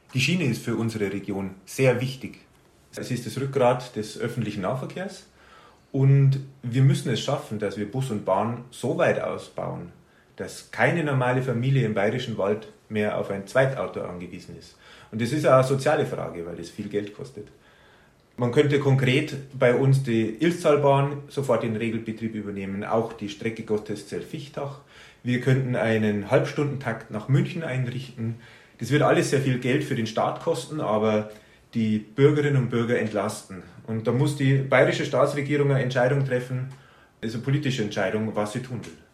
Die Schiene ist für unsere Region sehr wichtig. Es ist das Rückgrat des öffentlichen Nahverkehrs und wir müssen es schaffen, dass wir Bus und Bahn so weit ausbauen, dass keine normale Familie im Bayerischen Wald mehr auf ein Zweitauto angewiesen ist. Und das ist auch eine soziale Frage, weil das viel Geld kostet. Man könnte konkret bei uns die Ilztalbahn sofort in Regelbetrieb übernehmen, auch die Strecke Gotteszell-Fichtach. Wir könnten einen Halbstundentakt nach München einrichten. Das wird alles sehr viel Geld für den Staat kosten, aber die Bürgerinnen und Bürger entlasten. Und da muss die bayerische Staatsregierung eine Entscheidung treffen, also eine politische Entscheidung, was sie tun will.